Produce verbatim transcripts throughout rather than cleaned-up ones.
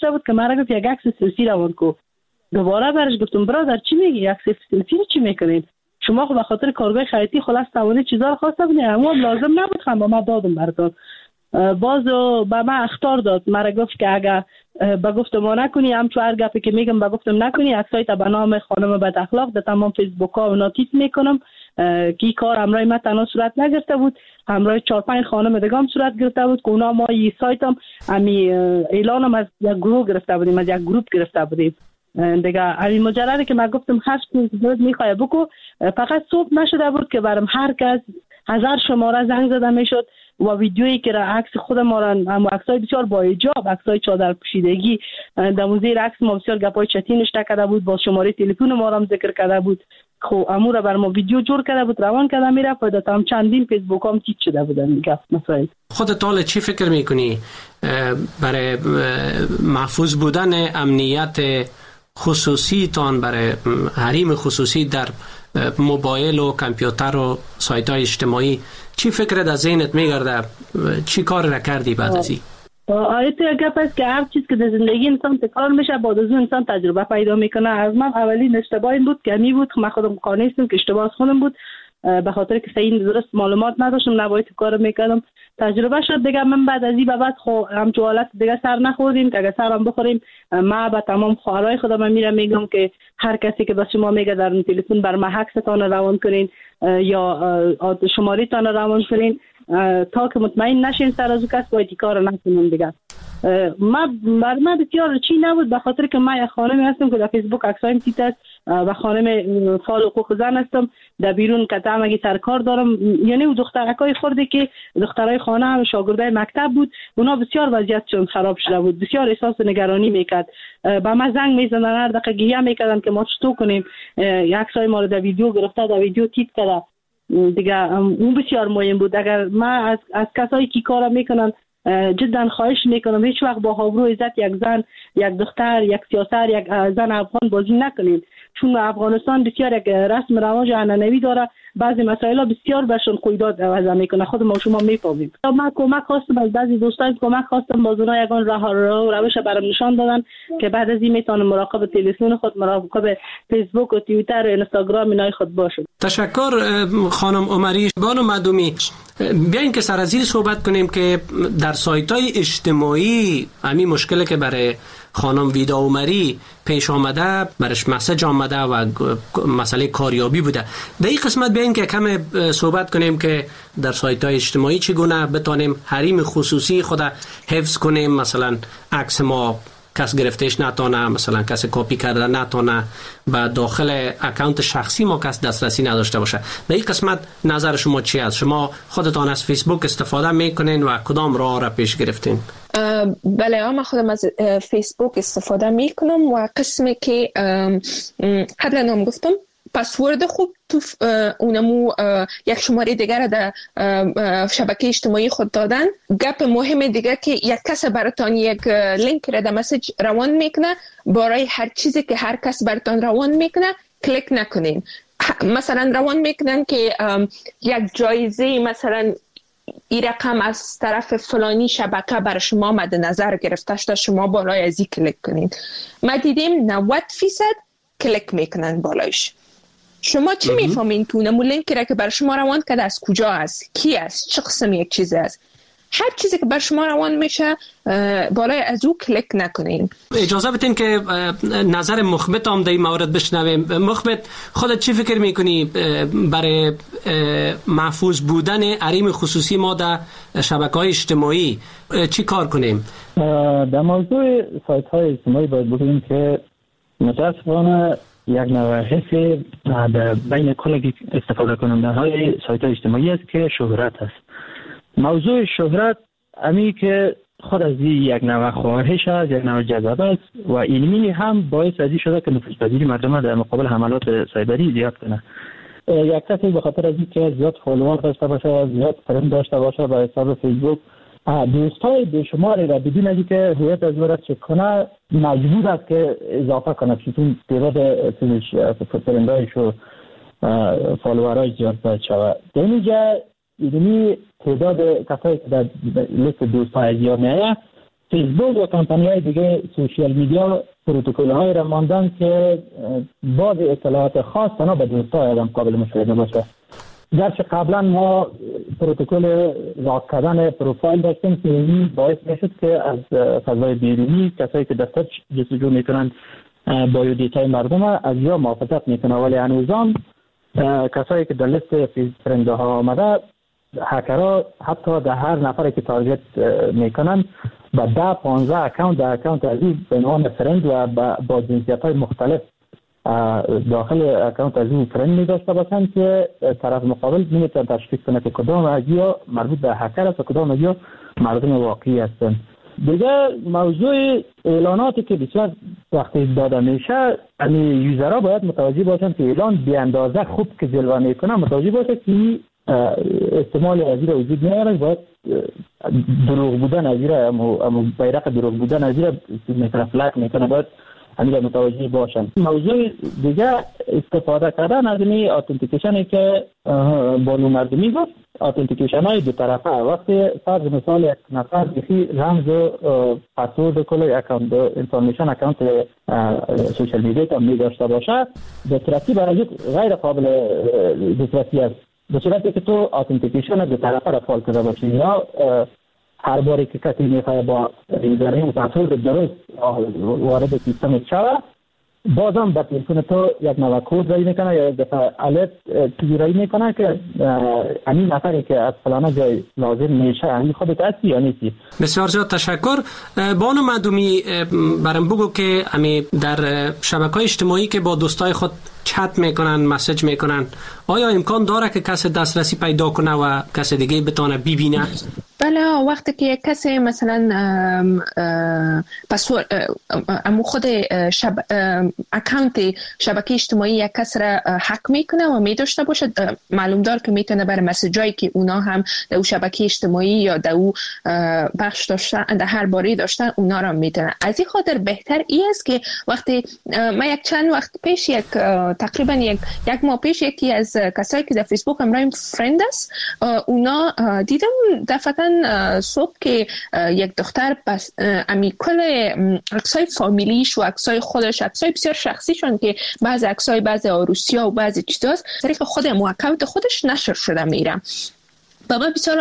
شده بود که مرا گفت یک عکس سلفی روان کو. دوباره برش گفتم برادر چی میگی؟ یک عکس سلفی چی میکنید؟ شما خب به خاطر کارگاه خیاطی خلاص توانید چیزا رو خواسته بودید، اما لازم نبود خم با ما دادم براتون. باز به من اخطار داد، مرا گفت که اگر به گفت ما نکنی همچون هر گپی که میگم به گفتم نکنی، عکسای تا به نام خانم بد اخلاق در تمام فیسبوک ها و ناتیت میکنم که کار همراه ما تنها صورت نگرفته بود، همراه چهار پنج خانم دیگه هم صورت گرفته بود که اونا ما ای سایت هم امی اعلانم از یک گروه گرفته بودیم، از یک گروپ گرفته بودیم دیگه. همین مجرده که من گفتم هر چیز میخوای بگو، فقط صبح نشده بود که برام هر کس هزار شماره زنگ زده میشد و ویدیویی که را عکس خود ما را هم عکسای بسیار با حجاب، عکسای چادر پوشیدگی در موزه عکس ما بسیار گپای چتی نشته کرده بود، با شماره تلفن ما را هم ذکر کرده بود. خب امور را بر ما ویدیو جور کرده بود، روان کرده میره پیدا تا هم چندین فیسبوک هم تیک شده بودن گپ مسائل. خودت حالا چی فکر میکنی برای محفوظ بودن امنیت خصوصی تان، برای حریم خصوصی در موبایل و کامپیوتر و سایت های اجتماعی، چی فکرت از ذهنت میگرده؟ چی کار را کردی بعد از این؟ آیت گپ است که هر چیز که در زندگی انسان تکرار میشه بعد از اون انسان تجربه پیدا میکنه. از من اولین اشتباهی بود که می بود، من خودم قانع هستم که اشتباه از خودم بود، به خاطر که صحیح درست معلومات نداشتم، نباید کار میکردم. تجربه شد دیگه. من بعد از این به بعد خو هم حالت دیگه سر نخوردیم که اگه سرم بخوریم، ما با تمام خواهرای خودم میرم میگم که هر کسی که با شما میگه در تلفن بر ما عکستان روان کنین یا شماره تان روان کنین تا که مطمئن نشین سر از کس باید کار نکنیم دیگه. ما بر من بسیار چی نبود، به خاطر که من یک خانمی هستم که در فیسبوک عکسایم تیت است و خانم فعال حقوق زن هستم، در بیرون قطعا مگه سرکار دارم. یعنی او دخترکای خورده که دخترای خانه هم شاگردای مکتب بود، اونا بسیار وضعیتشون خراب شده بود، بسیار احساس نگرانی میکرد، با ما زنگ میزنن، هر دقیقه گریه میکردن که ما چطور کنیم. عکسای ما رو در ویدیو گرفته، در ویدیو تیت کرده دیگه. اون بسیار مهم بود. اگر ما از از کسایی که کارا میکنن جدا خواهش میکنم هیچ وقت با آبرو عزت یک زن، یک دختر، یک سیاسر، یک زن افغان بازی نکنید، چون افغانستان بسیار یک رسم رواج عنعنوی داره، بعضی مسائل بسیار برشون قیداد وضع میکنه، خود ما شما میفهمیم. من کمک خواستم از بعضی دوستان، کمک خواستم باز اونها یگان راه رو روش برام نشان دادن که بعد از این میتونم مراقب تلفن خود، مراقب فیسبوک و توییتر و اینستاگرام اینای خود باشم. تشکر خانم عمری. بانو مدومی، بیاین که سر از این صحبت کنیم که در سایت های اجتماعی همین مشکلی که برای خانم ویدا عمری پیش آمده، برش مسیج آمده و مسئله کاریابی بوده، در این قسمت بیاین که کم صحبت کنیم که در سایت های اجتماعی چگونه بتانیم حریم خصوصی خود حفظ کنیم، مثلا عکس ما کس گرفتش نتونه، مثلا کس کپی کرده نتونه، و داخل اکانت شخصی ما کس دسترسی نداشته باشه. در این قسمت نظر شما چی است؟ شما خودتان از فیسبوک استفاده میکنین و کدام راه را پیش گرفتین؟ بله، من خودم از فیسبوک استفاده میکنم و قسمی که قبلا هم گفتم پسورد خوب تو اونمو یک شماره دیگر در شبکه اجتماعی خود دادن. گپ مهم دیگه که یک کس براتان یک لینک را در مسیج روان میکنه، برای هر چیزی که هر کس براتان روان میکنه کلیک نکنین. مثلا روان میکنن که یک جایزه، مثلا این رقم از طرف فلانی شبکه بر شما مد نظر گرفته شده، شما بالای از این کلیک کنین. ما دیدیم نود فیصد کلیک میکنن بالایش. شما چی میفهمین تو نمو لینکی را که بر شما روان کرده از کجا است، کی است، چه قسم یک چیز است؟ هر چیزی که بر شما روان میشه بالای از او کلیک نکنین. اجازه بدین که نظر مخبت هم در این مورد بشنویم. مخبت، خودت چی فکر میکنی برای محفوظ بودن حریم خصوصی ما در شبکه‌های اجتماعی چی کار کنیم؟ در موضوع سایت های اجتماعی باید بگوییم که متاسفانه یک نوع حسی بین کل استفاده کننده های سایت های اجتماعی است که شهرت است. موضوع شهرت امی که خود از یک نوع خواهش است، یک نوع جذب است و علمی هم باعث ازی شده که نفوذپذیری مردم در مقابل حملات سایبری زیاد کنه. یک کسی به خاطر از اینکه زیاد فالوور داشته باشه، زیاد فرند داشته باشه با حساب فیسبوک، دوستای بیشماری را بدون از اینکه هویت از ورد چک کنه مجبور است که اضافه کنه، چون تعداد فرندایش و فالوورای زیاد باید شود. در اینجا یعنی تعداد کسایی که در لیست دوستای زیاد میایه فیسبوک و کمپانی های دیگه سوشیال میدیا پروتکل های را ماندن که بعض اطلاعات خاص تنها به دوستای آدم قابل مشاهده باشه. گرچه قبلا ما پروتکل لاک کردن پروفایل داشتیم که این باعث میشد که از فضای بیرونی کسایی که در سرچ جستجو میکنن بایو دیتای مردم از یا محافظت میکنه، ولی هنوزم کسایی که در لیست فرنده ها آمده هکرها حتی در هر نفری که تارگت میکنن با ده پانزده اکاونت در اکاونت از این به عنوان فرند و با جنسیت های مختلف داخل اکاونت از این فرند می داشته باشن که طرف مقابل نمیتونه تشخیص کنه که کدام از یا مربوط به هکر است و کدام از یا مردم واقعی هستن. دیگه موضوع اعلاناتی که بسیار وقتی داده میشه، یعنی یوزرها باید متوجه باشن که اعلان بی اندازه خوب که جلوه میکنه متوجه باشه که استعمال از این وجود نداره، باید دروغ بودن از این اما بیرق دروغ بودن از این میکنه فلک میکنه، باید همین متوجه باشن. موضوع دیگه استفاده کردن از این اتنتیکیشنی که بانو مردمی گفت، اتنتیکیشن های دو طرفه. وقتی فرض مثال یک نفر بخی رمز و پسورد کل اکانت انفورمیشن اکانت سوشل میدیا تا می داشته باشه، دسترسی برای غیر قابل دسترسی است. به صورتی که تو اتنتیکیشن دو طرفه را فعال کرده باشی یا هر باری که کسی میخواه با ریزرین و پسورد درست وارد سیستم شوه، بازم به تلفن تو یک نوع کد رایی میکنه یا یک دفعه الرت چیزی رایی میکنه که همین نفری که از فلانه جای لازم میشه همین خودت هستی یا نیستی. بسیار زیاد تشکر. بانو معدومی، برام بگو که همی در شبکه‌های اجتماعی که با دوستای خود چت میکنن، مسیج میکنن، آیا امکان داره که کسی دسترسی پیدا کنه و کسی دیگه بتونه ببینه؟ بله، وقتی که کسی مثلا پسورد امو خود شب اکانت شبکه اجتماعی یک کس را هک میکنه و میداشته باشه، معلوم دار که میتونه برای مسیجایی که اونا هم در او شبکه اجتماعی یا در او بخش داشتن در هر باری داشتن اونا را میتونه. از این خاطر بهتر ای است که وقتی من یک چند وقت پیش یک تقریبا یک یک ماه پیش یکی از کسایی که در فیسبوک همراهیم فرند است، اونا دیدم دفعتا صبح که یک دختر بس امی کل عکسای فامیلیش و عکسای خودش، عکسای بسیار شخصیشون که بعضی عکسای بعضی عروسی‌ها و بعضی چیزاست طریق خود اکانت خودش نشر شده میره. بابا بسیار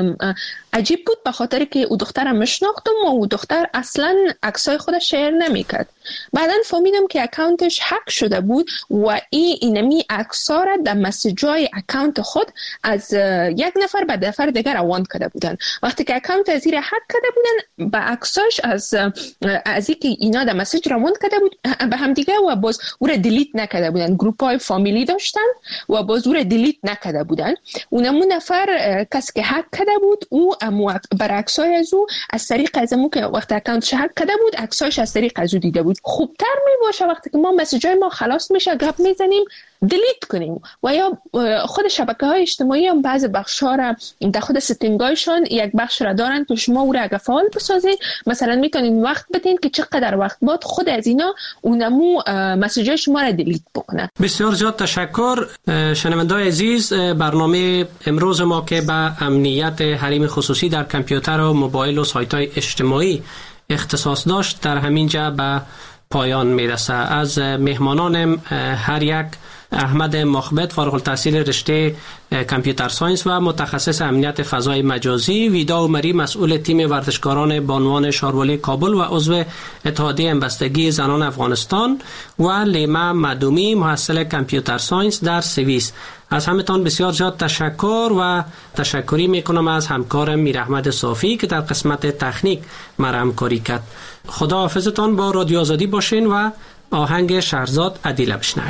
عجیب بود به خاطر که او دخترم مشناختم و او دختر اصلا عکسای خودش شیر نمیکرد. بعداً فهمیدم که اکانتش هک شده بود و این اینمی عکس‌ها را در مسیجای اکانت خود از یک نفر به نفر دیگر روان کرده بودن. وقتی که اکانت از این هک کرده بودن، به عکساش از از اینکه اینا در مسیج روان کرده بود به هم دیگه و باز او را دیلیت نکرده بودن. گروپ‌های فامیلی داشتن و باز او را دیلیت نکرده بودن. اونمون نفر کسی که هک کرده بود او برعکسای از او از طریق از امو که وقتی اکانتش هک کرده بود عکساش از طریق از او دیده بود. خوبتر می باشه وقتی که ما مسیجای ما خلاص میشه گپ میزنیم دیلیت کنیم و یا خود شبکه های اجتماعی هم بعض بخش ها را در خود ستینگایشون یک بخش را دارن که شما او را اگه فعال بسازید مثلا میتونین وقت بدین که چقدر وقت بعد خود از اینا اونمو مسیجای شما را دیلیت بکنه. بسیار زیاد تشکر. شنونده‌های عزیز، برنامه امروز ما که به امنیت حریم خصوصی در کامپیوتر و موبایل و سایت های اجتماعی اختصاص داشت در همین جا به پایان میرسه. از مهمانان هر یک احمد مخبت، فارغ التحصیل رشته کامپیوتر ساینس و متخصص امنیت فضای مجازی، ویدا عمری مسئول تیم ورزشکاران بانوان شارولې کابل و عضو اتحادیه همبستگی زنان افغانستان و لیما معدومی محصل کامپیوتر ساینس در سوئیس. از همتان بسیار زیاد تشکر و تشکری میکنم از همکارم میر احمد صافی که در قسمت تکنیک مرا همکاری کرد. خدا حافظتان. با رادیو آزادی باشین و آهنگ شهرزاد عدیله بشنوین.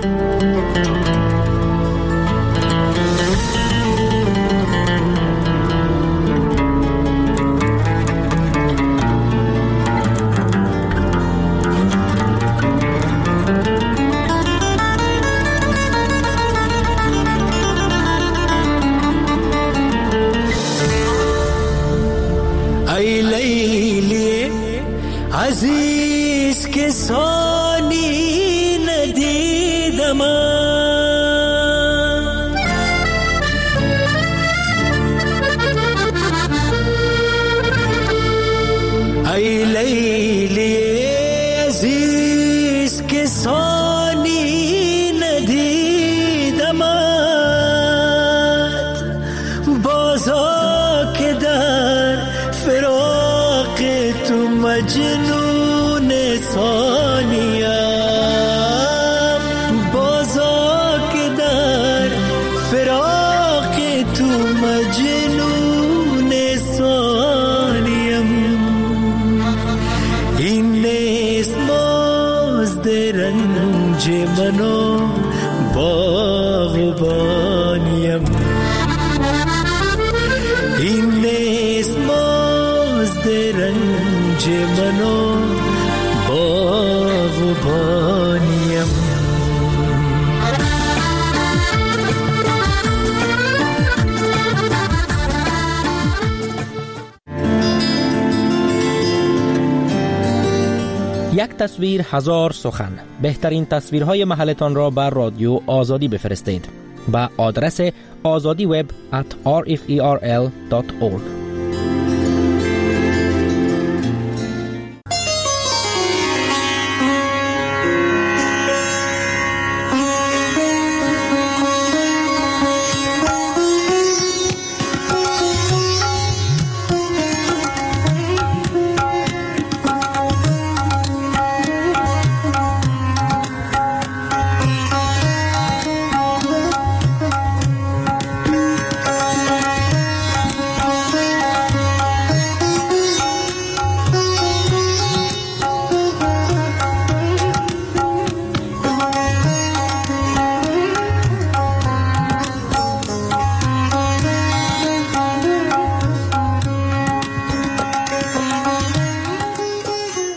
ای لیلی عزیز که سانی ندیدم، ای بازیست که ثانی ندیدمت، بازا که در فراق تو مجنون ثانیم، بازا که در فراق تو مجنون ثانیم. این نیست مزد رنج منو باغبانیم، این نیست مزد رنج منو باغبانیم. یک تصویر هزار سخن. بهترین تصویرهای محلتان را بر رادیو آزادی بفرستید به آدرس azadiweb at r f e r l dot org.